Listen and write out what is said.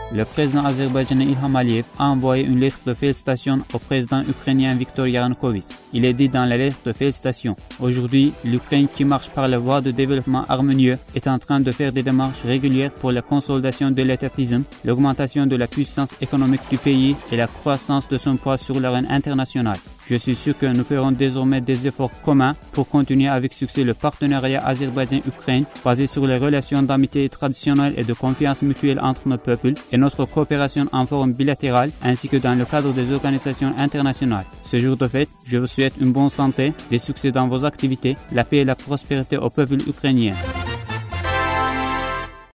le président azerbaïdjanais Ilham Aliyev a envoyé une lettre de félicitations au président ukrainien Viktor Yanukovych. Il est dit dans la lettre de félicitations: aujourd'hui, l'Ukraine qui marche par la voie de développement harmonieux est en train de faire des démarches régulières pour la consolidation de l'étatisme, l'augmentation de la puissance économique du pays et la croissance de son poids sur l'arène internationale. Je suis sûr que nous ferons désormais des efforts communs pour continuer avec succès le partenariat Azerbaïdjan-Ukraine basé sur les relations d'amitié traditionnelles et de confiance mutuelle entre nos peuples et notre coopération en forme bilatérale ainsi que dans le cadre des organisations internationales. Ce jour de fête, je vous souhaite une bonne santé, des succès dans vos activités, la paix et la prospérité au peuple ukrainien.